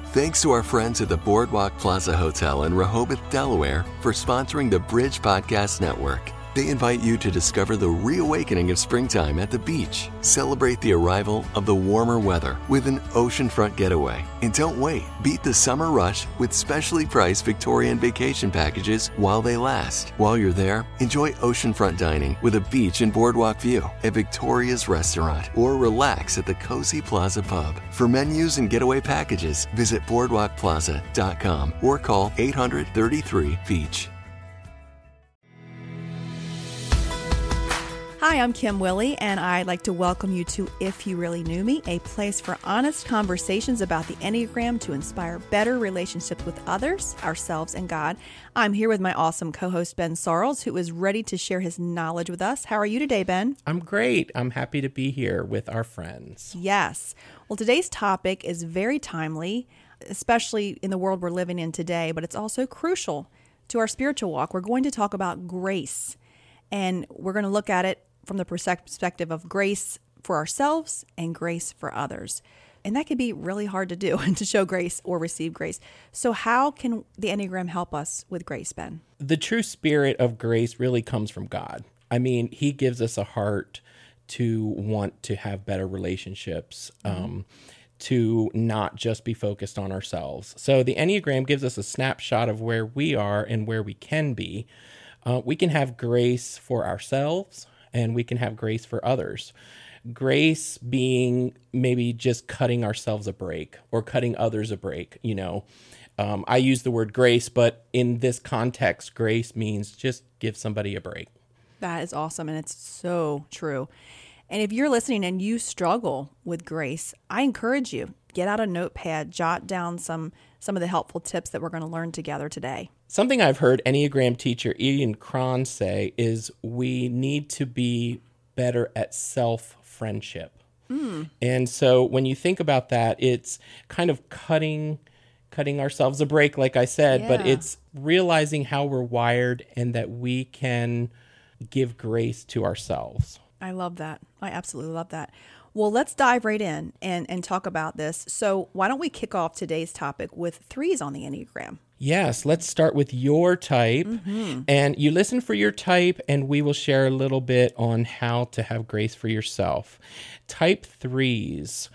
Thanks to our friends at the Boardwalk Plaza Hotel in Rehoboth, Delaware, for sponsoring the Bridge Podcast Network. They invite you to discover the reawakening of springtime at the beach. Celebrate the arrival of the warmer weather with an oceanfront getaway. And don't wait. Beat the summer rush with specially priced Victorian vacation packages while they last. While you're there, enjoy oceanfront dining with a beach and boardwalk view at Victoria's Restaurant, or relax at the Cozy Plaza Pub. For menus and getaway packages, visit boardwalkplaza.com or call 800-33-BEACH. Hi, I'm Kim Willie, and I'd like to welcome you to If You Really Knew Me, a place for honest conversations about the Enneagram to inspire better relationships with others, ourselves, and God. I'm here with my awesome co-host, Ben Sarles, who is ready to share his knowledge with us. How are you today, Ben? I'm great. I'm happy to be here with our friends. Yes. Well, today's topic is very timely, especially in the world we're living in today, but it's also crucial to our spiritual walk. We're going to talk about grace, and we're going to look at it from the perspective of grace for ourselves and grace for others. And that can be really hard to do, to show grace or receive grace. So how can the Enneagram help us with grace, Ben? The true spirit of grace really comes from God. I mean, he gives us a heart to want to have better relationships, to not just be focused on ourselves. So the Enneagram gives us a snapshot of where we are and where we can be. We can have grace for ourselves, and we can have grace for others. Grace being maybe just cutting ourselves a break or cutting others a break. You know, I use the word grace, but in this context, grace means just give somebody a break. That is awesome, and it's so true. And if you're listening and you struggle with grace, I encourage you, get out a notepad, jot down some of the helpful tips that we're going to learn together today. Something I've heard Enneagram teacher Ian Cron say is we need to be better at self-friendship. And so when you think about that, it's kind of cutting ourselves a break, like I said, but it's realizing how we're wired and that we can give grace to ourselves. I love that. I absolutely love that. Well, let's dive right in and talk about this. So why don't we kick off today's topic with threes on the Enneagram? Yes, let's start with your type. And you listen for your type, and we will share a little bit on how to have grace for yourself. Type threes.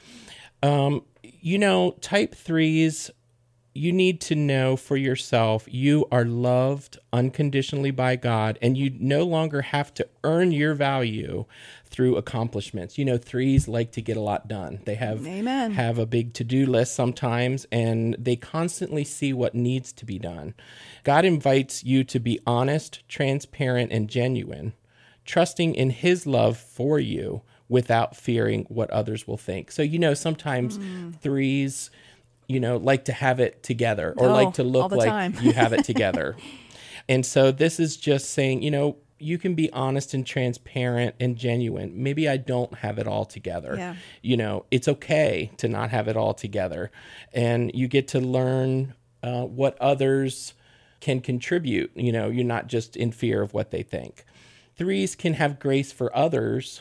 Type threes, you need to know for yourself you are loved unconditionally by God, and you no longer have to earn your value through accomplishments. You know, threes like to get a lot done. They have a big to-do list sometimes, and they constantly see what needs to be done. God invites you to be honest, transparent, and genuine, trusting in his love for you without fearing what others will think. So, sometimes threes, like to have it together or like to look like you have it together. And so this is just saying, you can be honest and transparent and genuine. Maybe I don't have it all together. Yeah. It's okay to not have it all together. And you get to learn what others can contribute. You're not just in fear of what they think. Threes can have grace for others.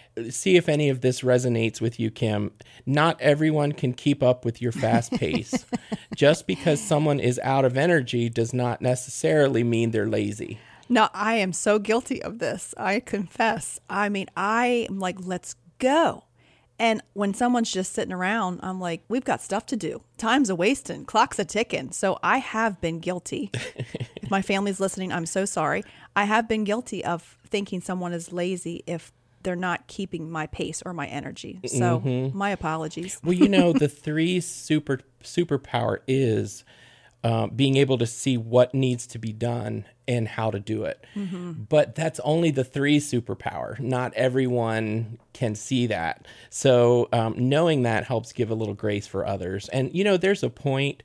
See if any of this resonates with you, Kim. Not everyone can keep up with your fast pace. Just because someone is out of energy does not necessarily mean they're lazy. No, I am so guilty of this. I confess. I mean, I am like, let's go. And when someone's just sitting around, I'm like, we've got stuff to do. Time's a wasting. Clock's a ticking. So I have been guilty. If my family's listening, I'm so sorry. I have been guilty of thinking someone is lazy if they're not keeping my pace or my energy. So my apologies. Well, the three's superpower is being able to see what needs to be done and how to do it. But that's only the three's superpower. Not everyone can see that. So knowing that helps give a little grace for others. And, there's a point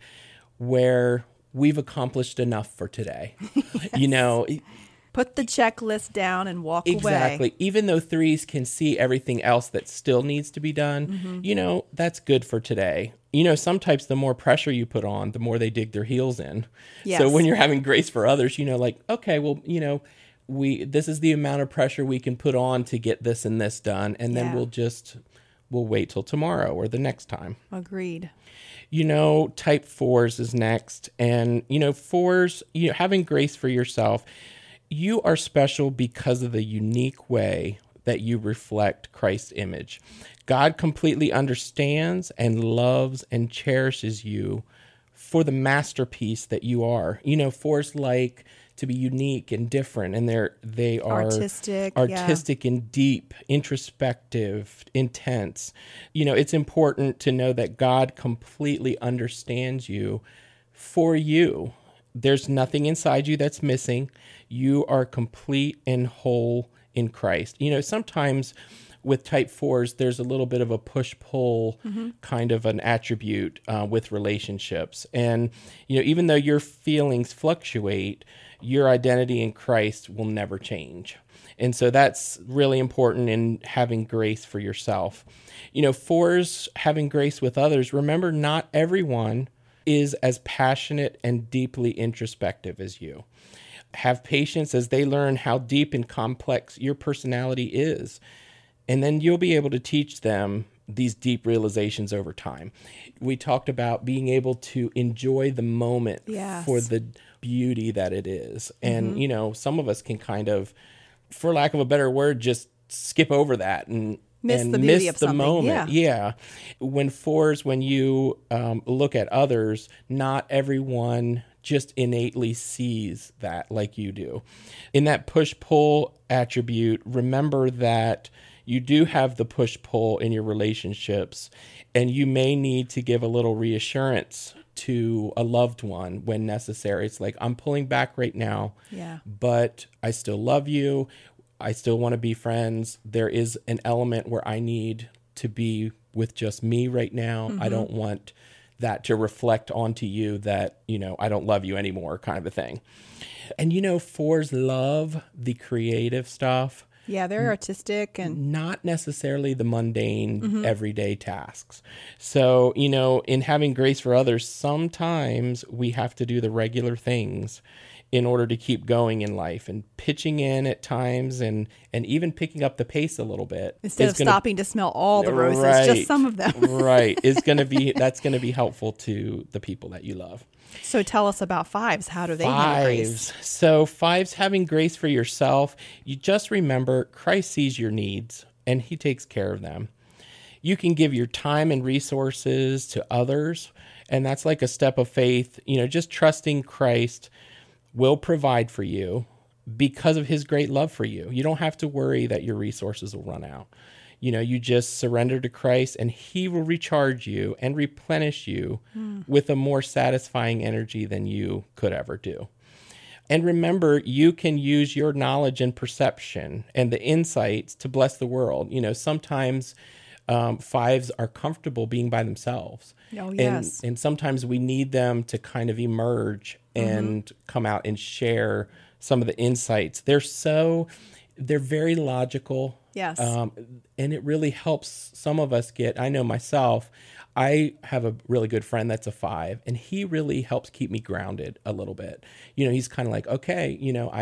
where we've accomplished enough for today. Yes. Put the checklist down and walk away. Exactly. Even though threes can see everything else that still needs to be done, that's good for today. Some types, the more pressure you put on, the more they dig their heels in. Yes. So when you're having grace for others, okay, well, this is the amount of pressure we can put on to get this and this done. And then we'll wait till tomorrow or the next time. Agreed. Type 4s is next. And, 4s, having grace for yourself, you are special because of the unique way that you reflect Christ's image. God completely understands and loves and cherishes you for the masterpiece that you are. 4s like to be unique and different, and they are artistic and deep, introspective, intense. It's important to know that God completely understands you for you. There's nothing inside you that's missing. You are complete and whole in Christ. Sometimes with type 4s, there's a little bit of a push-pull kind of an attribute with relationships. And, even though your feelings fluctuate, your identity in Christ will never change. And so that's really important in having grace for yourself. 4s having grace with others, remember, not everyone is as passionate and deeply introspective as you. Have patience as they learn how deep and complex your personality is. And then you'll be able to teach them these deep realizations over time. We talked about being able to enjoy the moment for the beauty that it is. And, some of us can kind of, for lack of a better word, just skip over that and miss the beauty of something. Moment. Yeah. When you look at others, not everyone just innately sees that like you do. In that push-pull attribute, remember that you do have the push-pull in your relationships, and you may need to give a little reassurance to a loved one when necessary. It's like, I'm pulling back right now, but I still love you. I still want to be friends. There is an element where I need to be with just me right now. I don't want that to reflect onto you that, I don't love you anymore, kind of a thing. And 4s love the creative stuff. Yeah, they're artistic and not necessarily the mundane everyday tasks. So, in having grace for others, sometimes we have to do the regular things in order to keep going in life, and pitching in at times and even picking up the pace a little bit. Instead of stopping to smell all the roses, just some of them. Right. That's going to be helpful to the people that you love. So tell us about 5s. How do they have grace? So 5s having grace for yourself, you just remember Christ sees your needs and he takes care of them. You can give your time and resources to others, and that's like a step of faith, just trusting Christ will provide for you because of his great love for you. You don't have to worry that your resources will run out. You just surrender to Christ and he will recharge you and replenish you with a more satisfying energy than you could ever do. And remember, you can use your knowledge and perception and the insights to bless the world. Sometimes 5s are comfortable being by themselves. Oh, yes. And sometimes we need them to kind of emerge and come out and share some of the insights. They're very logical. Yes. And it really helps some of us I know myself, I have a really good friend that's a 5, and he really helps keep me grounded a little bit. He's kind of like, okay,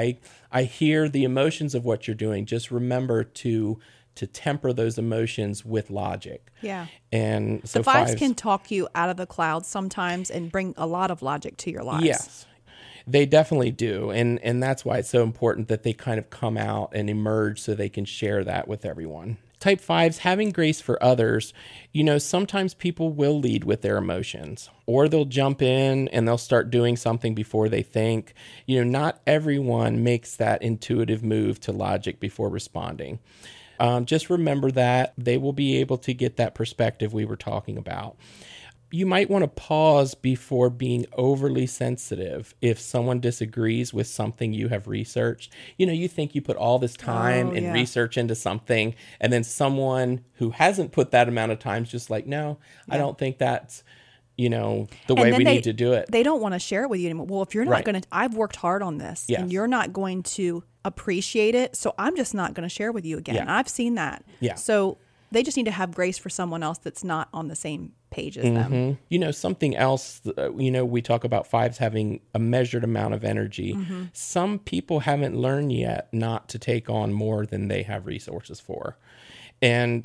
I hear the emotions of what you're doing. Just remember to temper those emotions with logic. Yeah. And so the 5s can talk you out of the clouds sometimes and bring a lot of logic to your lives. Yes, they definitely do. And that's why it's so important that they kind of come out and emerge so they can share that with everyone. Type 5s, having grace for others, sometimes people will lead with their emotions, or they'll jump in and they'll start doing something before they think. Not everyone makes that intuitive move to logic before responding. Just remember that they will be able to get that perspective we were talking about. You might want to pause before being overly sensitive if someone disagrees with something you have researched. You think you put all this time and research into something, and then someone who hasn't put that amount of time is just like, no, I don't think that's the way we need to do it. They don't want to share it with you anymore. Well, if you're not going to, I've worked hard on this and you're not going to appreciate it, so I'm just not going to share with you again. Yeah. I've seen that. Yeah. So they just need to have grace for someone else that's not on the same page as them. Something else, we talk about 5s having a measured amount of energy. Some people haven't learned yet not to take on more than they have resources for. And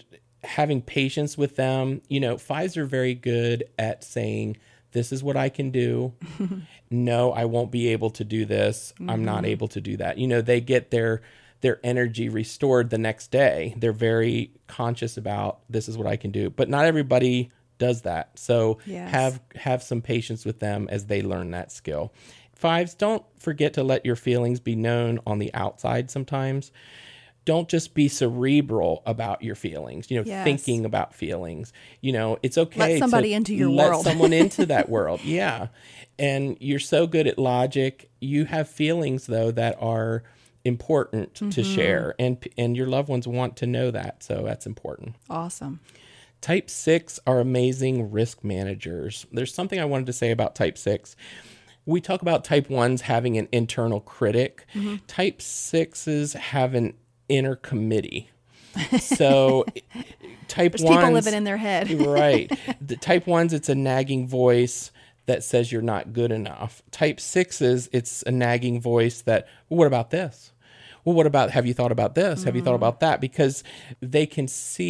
having patience with them. You know, fives are very good at saying, this is what I can do. No, I won't be able to do this. I'm not able to do that. You know, they get their energy restored the next day. They're very conscious about, this is what I can do. But not everybody does that. So Yes. have some patience with them as they learn that skill. Fives, don't forget to let your feelings be known on the outside sometimes. Don't just be cerebral about your feelings, you know, Yes. thinking about feelings. You know, it's okay Let somebody to into your let world. someone into that world. Yeah. And you're so good at logic. You have feelings, though, that are important to share. And your loved ones want to know that. So that's important. Awesome. Type 6 are amazing risk managers. There's something I wanted to say about type 6. We talk about type 1s having an internal critic. Type 6s have an inner committee. So type There's 1s, people living in their head. right. The type 1s, it's a nagging voice that says you're not good enough. Type 6s, it's a nagging voice that, well, what about this? Well, what about, have you thought about this? Have you thought about that? Because they can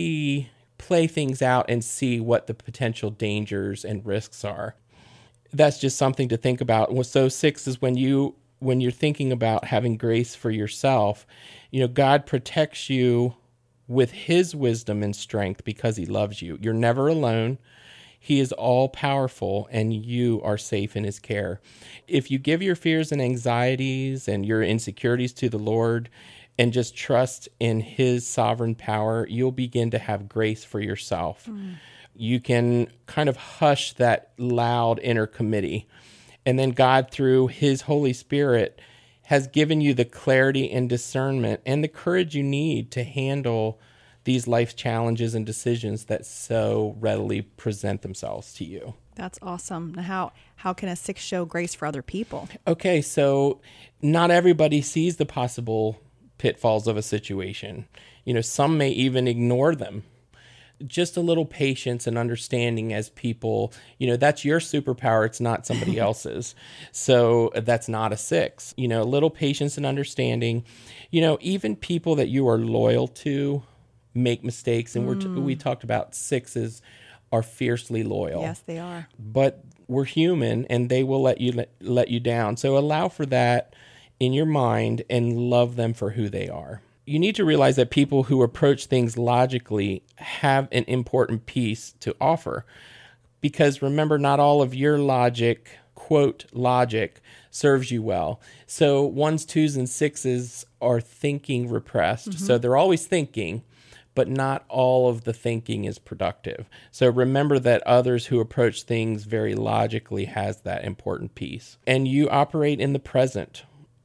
play things out and see what the potential dangers and risks are. That's just something to think about. So 6 is when you're thinking about having grace for yourself, you know, God protects you with his wisdom and strength because he loves you. You're never alone. He is all powerful and you are safe in his care. If you give your fears and anxieties and your insecurities to the Lord and just trust in his sovereign power, you'll begin to have grace for yourself. You can kind of hush that loud inner committee. And then God, through his Holy Spirit, has given you the clarity and discernment and the courage you need to handle these life challenges and decisions that so readily present themselves to you. That's awesome. Now, how can a 6 show grace for other people? Okay, so not everybody sees the possible pitfalls of a situation. You know, some may even ignore them. Just a little patience and understanding as people, you know, that's your superpower. It's not somebody else's. So that's not a 6. You know, a little patience and understanding. You know, even people that you are loyal to make mistakes. And we talked about 6s are fiercely loyal. Yes, they are. But we're human and they will let you down. So allow for that in your mind and love them for who they are. You need to realize that people who approach things logically have an important piece to offer. Because remember, not all of your logic, quote, logic, serves you well. So 1s, 2s, and 6s are thinking repressed. So they're always thinking, but not all of the thinking is productive. So remember that others who approach things very logically has that important piece. And you operate in the present.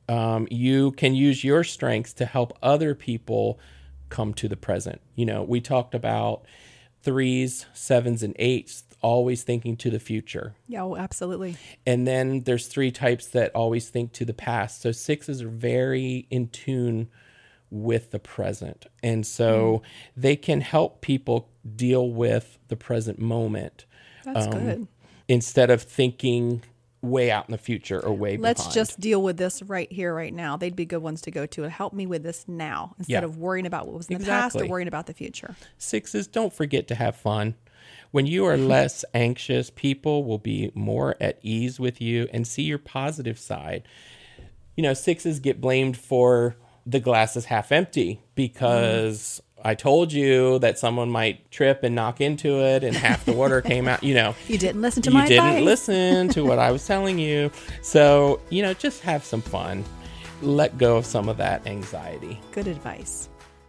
You can use your strengths to help other people come to the present. You know, we talked about 3s, 7s, and 8s always thinking to the future. Yeah, oh, absolutely. And then there's 3 types that always think to the past. So 6s are very in tune with the present. And so they can help people deal with the present moment. That's good. Instead of thinking way out in the future or way behind. Let's just deal with this right here, right now. They'd be good ones to go to and help me with this now instead of worrying about what was in the past or worrying about the future. 6s, don't forget to have fun. When you are less anxious, people will be more at ease with you and see your positive side. You know, 6s get blamed for the glass is half empty because I told you that someone might trip and knock into it and half the water came out, you know. You didn't listen to my advice. You didn't listen to what I was telling you. So, you know, just have some fun. Let go of some of that anxiety. Good advice.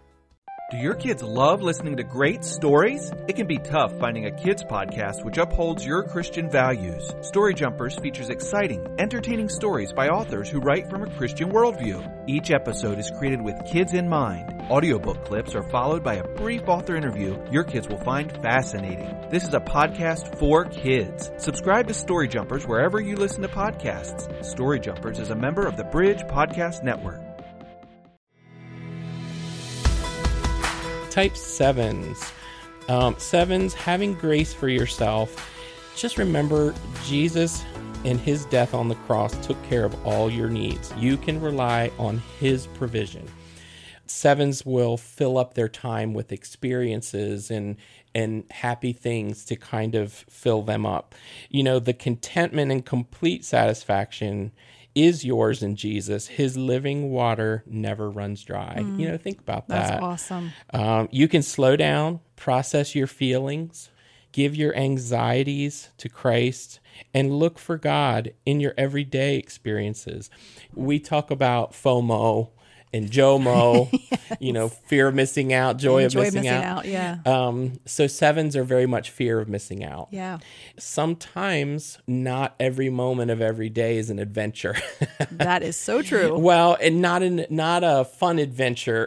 Do your kids love listening to great stories? It can be tough finding a kids podcast which upholds your Christian values. Story Jumpers features exciting, entertaining stories by authors who write from a Christian worldview. Each episode is created with kids in mind. Audiobook clips are followed by a brief author interview your kids will find fascinating. This is a podcast for kids. Subscribe to Story Jumpers wherever you listen to podcasts. Story Jumpers is a member of the Bridge Podcast Network. Type 7s. 7s, having grace for yourself. Just remember, Jesus and his death on the cross took care of all your needs. You can rely on his provision. sevens will fill up their time with experiences and happy things to kind of fill them up. The contentment and complete satisfaction is yours in Jesus. His living water never runs dry. Think about that. That's awesome. You can slow down, process your feelings, give your anxieties to Christ, and look for God in your everyday experiences. We talk about FOMO and JOMO, Yes. Fear of missing out, joy of missing out. Yeah. So sevens are very much fear of missing out. Yeah. Sometimes not every moment of every day is an adventure. That is so true. Well, and not a fun adventure.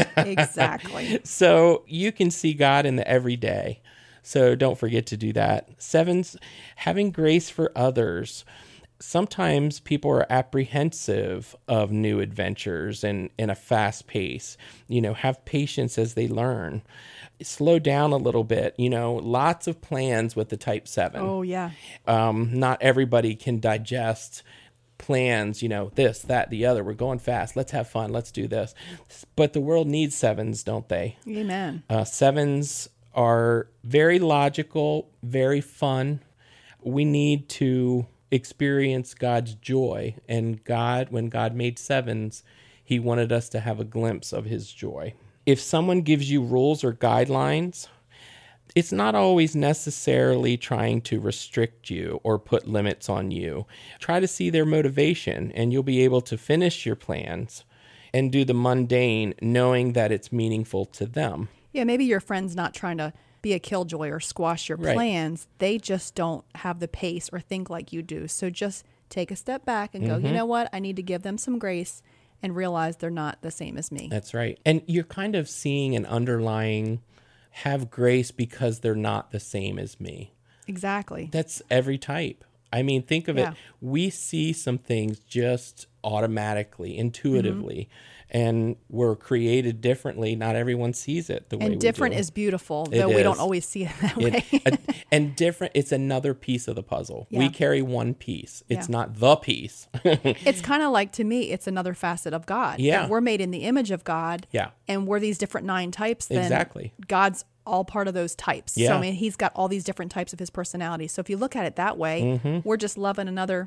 Exactly. So you can see God in the everyday. So don't forget to do that. Sevens, having grace for others. Sometimes people are apprehensive of new adventures and in a fast pace. Have patience as they learn. Slow down a little bit. Lots of plans with the type 7. Oh, yeah. Not everybody can digest plans, this, that, the other. We're going fast. Let's have fun. Let's do this. But the world needs sevens, don't they? Amen. Sevens are very logical, very fun. We need to experience God's joy. And when God made sevens, he wanted us to have a glimpse of his joy. If someone gives you rules or guidelines, it's not always necessarily trying to restrict you or put limits on you. Try to see their motivation, and you'll be able to finish your plans and do the mundane, knowing that it's meaningful to them. Yeah, maybe your friend's not trying to be a killjoy or squash your Right. plans. They just don't have the pace or think like you do. So just take a step back and go, you know what? I need to give them some grace and realize they're not the same as me. That's right. And you're kind of seeing an underlying have grace because they're not the same as me. Exactly. That's every type. I mean, think of Yeah. it. We see some things just automatically, intuitively, and we're created differently. Not everyone sees it the way we do. And different is beautiful, It though we don't is. always see it that way. And different, it's another piece of the puzzle. Yeah. We carry one piece. It's Yeah. not the piece. It's kind of like, to me, it's another facet of God. Yeah. If we're made in the image of God, Yeah. and we're these different 9 types, then Exactly. God's all part of those types. So, Yeah. I mean, he's got all these different types of his personality. So if you look at it that way, we're just loving another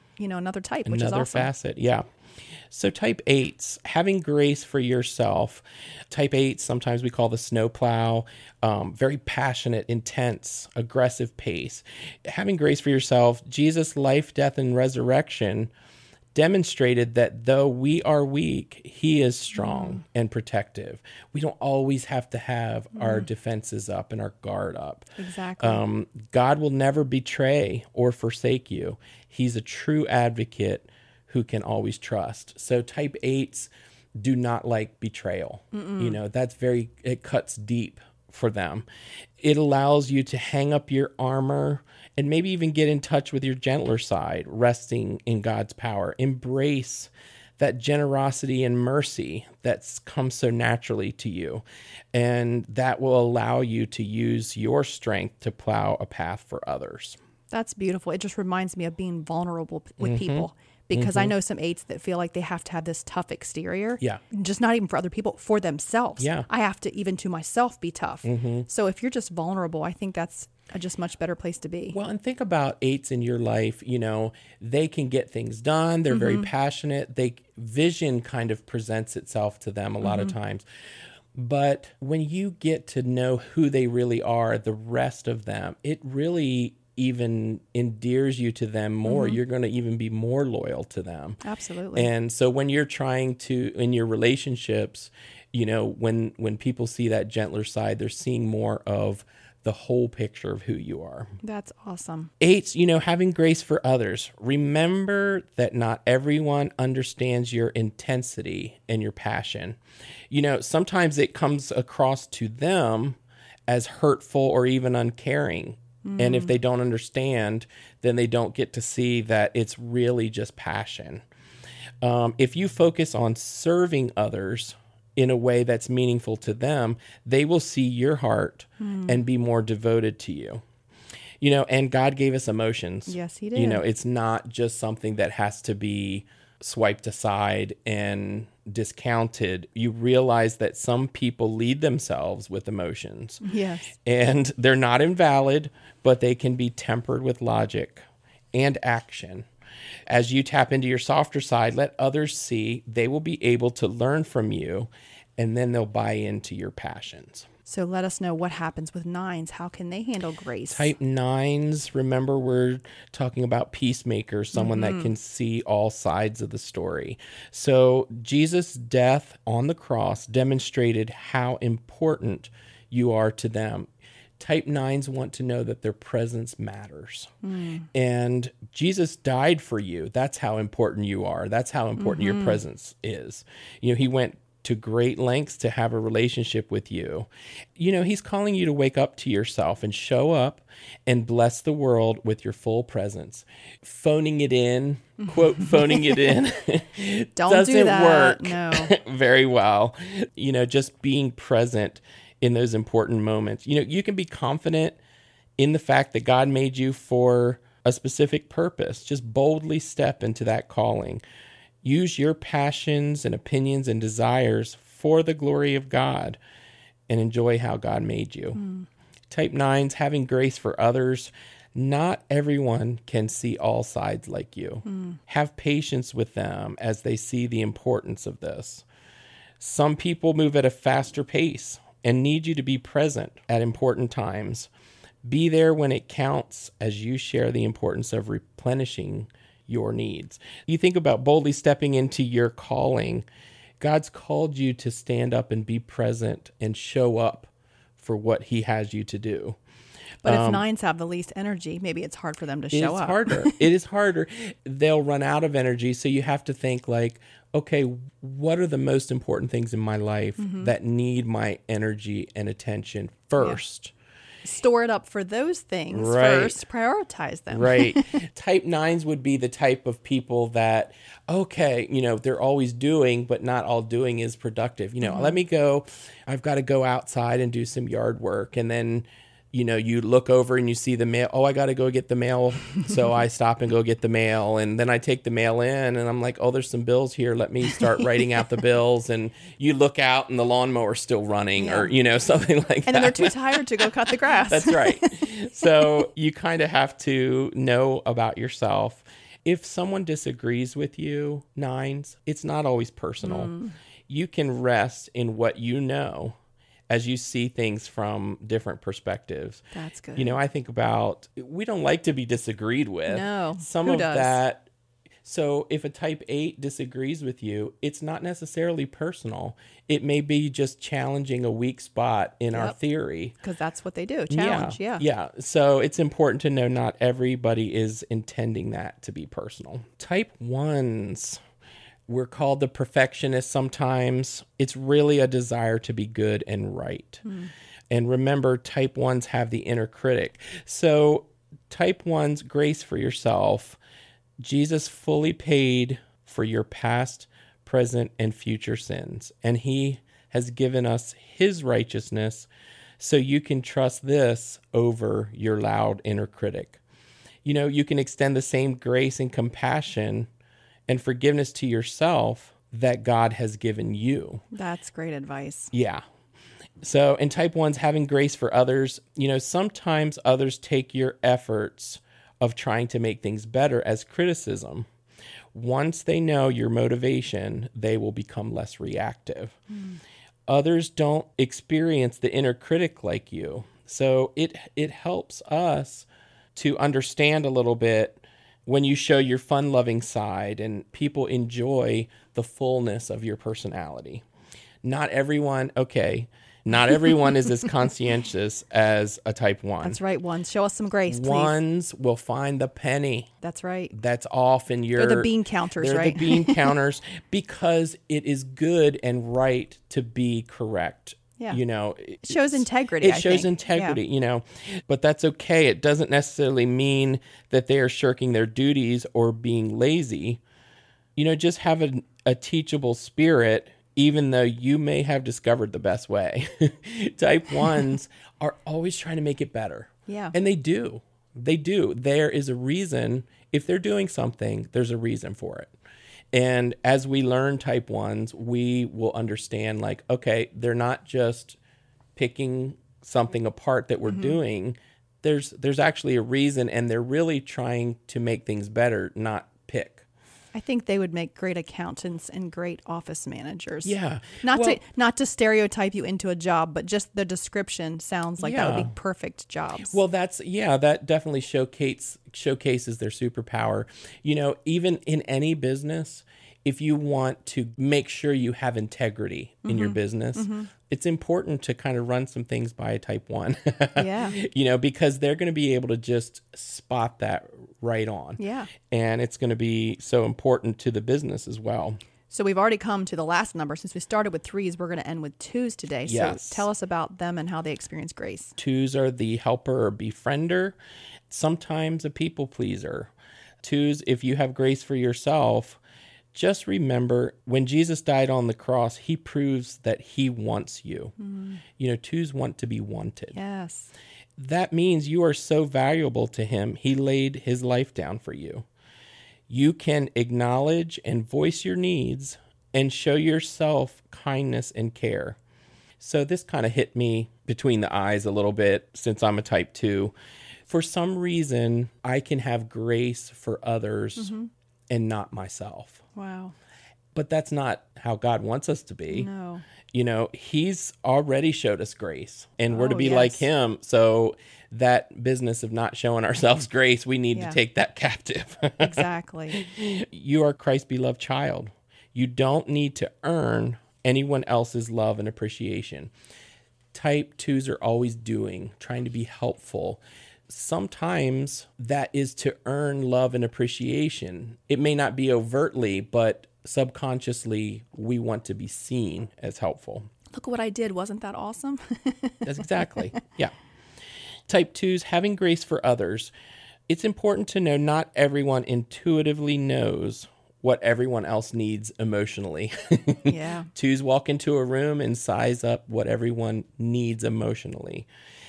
type, which is Another awesome. facet, yeah. So type 8s, having grace for yourself. Type 8, sometimes we call the snowplow, very passionate, intense, aggressive pace. Having grace for yourself, Jesus' life, death, and resurrection demonstrated that though we are weak, he is strong and protective. We don't always have to have our defenses up and our guard up. Exactly. God will never betray or forsake you. He's a true advocate who can always trust. So type 8s do not like betrayal. It cuts deep for them. It allows you to hang up your armor and maybe even get in touch with your gentler side, resting in God's power. Embrace that generosity and mercy that's come so naturally to you. And that will allow you to use your strength to plow a path for others. That's beautiful. It just reminds me of being vulnerable with people, because I know some 8s that feel like they have to have this tough exterior. Yeah. Just not even for other people, for themselves. Yeah. I have to, even to myself, be tough. So if you're just vulnerable, I think that's a just much better place to be. Well, and think about 8s in your life. They can get things done. They're very passionate. Vision kind of presents itself to them a lot of times. But when you get to know who they really are, the rest of them, it really even endears you to them more. You're going to even be more loyal to them. Absolutely. And so when you're trying to, in your relationships, when people see that gentler side, they're seeing more of the whole picture of who you are. That's awesome. 8s, having grace for others. Remember that not everyone understands your intensity and your passion. Sometimes it comes across to them as hurtful or even uncaring. And if they don't understand, then they don't get to see that it's really just passion. If you focus on serving others in a way that's meaningful to them, they will see your heart and be more devoted to you. And God gave us emotions. Yes, he did. It's not just something that has to be swiped aside and discounted, you realize that some people lead themselves with emotions. Yes. And they're not invalid, but they can be tempered with logic and action. As you tap into your softer side, let others see. They will be able to learn from you, and then they'll buy into your passions. So let us know what happens with 9s. How can they handle grace? Type 9s, remember we're talking about peacemakers, someone that can see all sides of the story. So Jesus' death on the cross demonstrated how important you are to them. Type 9s want to know that their presence matters. And Jesus died for you. That's how important you are. That's how important your presence is. You know, he went to great lengths to have a relationship with you. You know, he's calling you to wake up to yourself and show up and bless the world with your full presence. Phoning it in, quote, phoning it in, Don't do that. work No. very well. You know, just being present in those important moments. You know, you can be confident in the fact that God made you for a specific purpose. Just boldly step into that calling. Use your passions and opinions and desires for the glory of God and enjoy how God made you. Type 9s, having grace for others. Not everyone can see all sides like you. Have patience with them as they see the importance of this. Some people move at a faster pace and need you to be present at important times. Be there when it counts as you share the importance of replenishing your needs. You think about boldly stepping into your calling. God's called you to stand up and be present and show up for what he has you to do. But if 9s have the least energy, maybe it's hard for them to show up. It's harder. It is harder. They'll run out of energy. So you have to think like, okay, what are the most important things in my life that need my energy and attention first? Store it up for those things Right. first. Prioritize them. Right. Type 9s would be the type of people that, okay, you know, they're always doing, but not all doing is productive. You know, let me go, I've got to go outside and do some yard work. And then, you know, you look over and you see the mail. Oh, I got to go get the mail. So I stop and go get the mail. And then I take the mail in and I'm like, oh, there's some bills here. Let me start writing out the bills. And you look out and the lawnmower's still running or, you know, something like that. And then they're too tired to go cut the grass. That's right. So you kind of have to know about yourself. If someone disagrees with you, 9s, it's not always personal. You can rest in what you know as you see things from different perspectives. That's good. You know, I think about, we don't like to be disagreed with. No. Some Who of does? that. So if a type 8 disagrees with you, it's not necessarily personal. It may be just challenging a weak spot in our theory. Because that's what they do. Challenge. Yeah. Yeah. So it's important to know not everybody is intending that to be personal. Type 1s. We're called the perfectionists sometimes. It's really a desire to be good and right. And remember, type 1s have the inner critic. So type 1s, grace for yourself. Jesus fully paid for your past, present, and future sins. And he has given us his righteousness so you can trust this over your loud inner critic. You know, you can extend the same grace and compassion and forgiveness to yourself that God has given you. That's great advice. Yeah. So in type 1s, having grace for others, you know, sometimes others take your efforts of trying to make things better as criticism. Once they know your motivation, they will become less reactive. Others don't experience the inner critic like you. So it helps us to understand a little bit when you show your fun-loving side and people enjoy the fullness of your personality. Not everyone is as conscientious as a type 1. That's right. 1s. Show us some grace, please. 1s will find the penny That's right. that's off in your... They're the bean counters, they're right? the bean counters because it is good and right to be correct. Yeah. You know, It shows integrity, It I shows think. integrity, you know, but that's okay. It doesn't necessarily mean that they are shirking their duties or being lazy. You know, just have a teachable spirit, even though you may have discovered the best way. Type 1s are always trying to make it better. Yeah. And they do. They do. There is a reason. If they're doing something, there's a reason for it. And as we learn type 1s, we will understand like, okay, they're not just picking something apart that we're doing. There's actually a reason, and they're really trying to make things better, not pick. I think they would make great accountants and great office managers. Yeah. Not to stereotype you into a job, but just the description sounds like that would Yeah. be perfect jobs. Well, that definitely showcases their superpower. You know, even in any business, if you want to make sure you have integrity in your business, it's important to kind of run some things by a type 1. Yeah. You know, because they're going to be able to just spot that right on. Yeah. And it's going to be so important to the business as well. So we've already come to the last number. Since we started with 3s, we're going to end with 2s today. Yes. So tell us about them and how they experience grace. 2s are the helper or befriender, sometimes a people pleaser. 2s, if you have grace for yourself, just remember when Jesus died on the cross, he proves that he wants you. You know, 2s want to be wanted. Yes. That means you are so valuable to him, he laid his life down for you. You can acknowledge and voice your needs and show yourself kindness and care. So this kind of hit me between the eyes a little bit since I'm a type 2. For some reason, I can have grace for others and not myself. Wow. But that's not how God wants us to be. No. You know, he's already showed us grace, and we're to Oh, be yes. like him. So that business of not showing ourselves grace, we need Yeah. to take that captive. Exactly. You are Christ's beloved child. You don't need to earn anyone else's love and appreciation. Type 2s are always doing, trying to be helpful. Sometimes that is to earn love and appreciation. It may not be overtly, but subconsciously, we want to be seen as helpful. Look what I did. Wasn't that awesome? That's exactly. Yeah. Type 2s, having grace for others. It's important to know not everyone intuitively knows what everyone else needs emotionally. Yeah. 2s walk into a room and size up what everyone needs emotionally.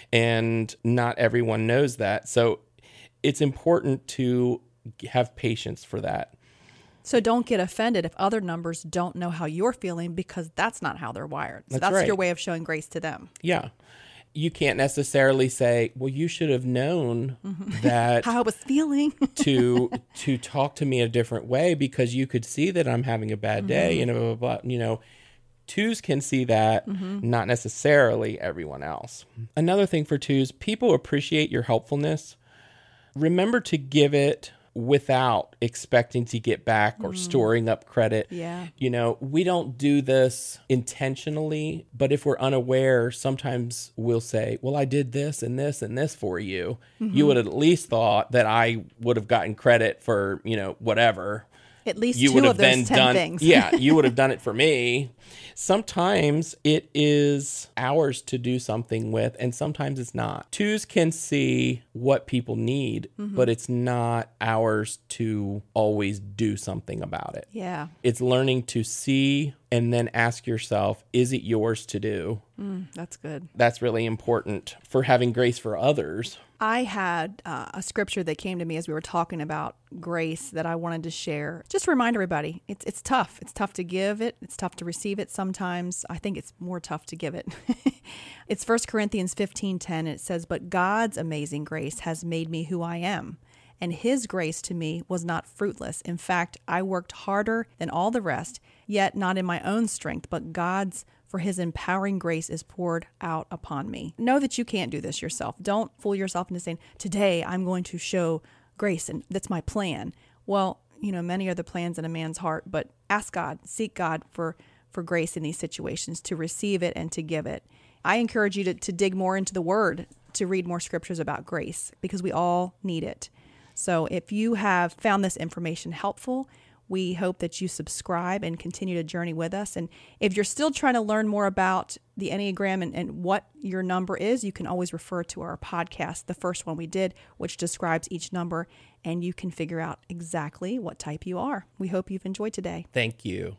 And not everyone knows that. So it's important to have patience for that. So don't get offended if other numbers don't know how you're feeling, because that's not how they're wired. So That's that's your right. way of showing grace to them. Yeah. You can't necessarily say, well, you should have known that How I was feeling. to talk to me a different way, because you could see that I'm having a bad day and blah, blah, blah. You know, 2s can see that, not necessarily everyone else. Another thing for 2s, people appreciate your helpfulness. Remember to give it without expecting to get back or storing up credit. Yeah. You know, we don't do this intentionally, but if we're unaware, sometimes we'll say, well, I did this and this and this for you. You would have at least thought that I would have gotten credit for, you know, whatever. At least You 2 would of have those then 10 done, things. yeah, you would have done it for me. Sometimes it is ours to do something with, and sometimes it's not. 2s can see what people need, but it's not ours to always do something about it. Yeah. It's learning to see and then ask yourself, is it yours to do? That's good. That's really important for having grace for others. I had a scripture that came to me as we were talking about grace that I wanted to share. Just to remind everybody, it's tough. It's tough to give it. It's tough to receive it sometimes. I think it's more tough to give it. It's 1 Corinthians 15:10. And it says, but God's amazing grace has made me who I am. And his grace to me was not fruitless. In fact, I worked harder than all the rest, yet not in my own strength, but God's, for his empowering grace is poured out upon me. Know that you can't do this yourself. Don't fool yourself into saying, today I'm going to show grace and that's my plan. Well, you know, many are the plans in a man's heart, but ask God, seek God for grace in these situations, to receive it and to give it. I encourage you to dig more into the word, to read more scriptures about grace, because we all need it. So if you have found this information helpful, we hope that you subscribe and continue to journey with us. And if you're still trying to learn more about the Enneagram and what your number is, you can always refer to our podcast, the first one we did, which describes each number, and you can figure out exactly what type you are. We hope you've enjoyed today. Thank you.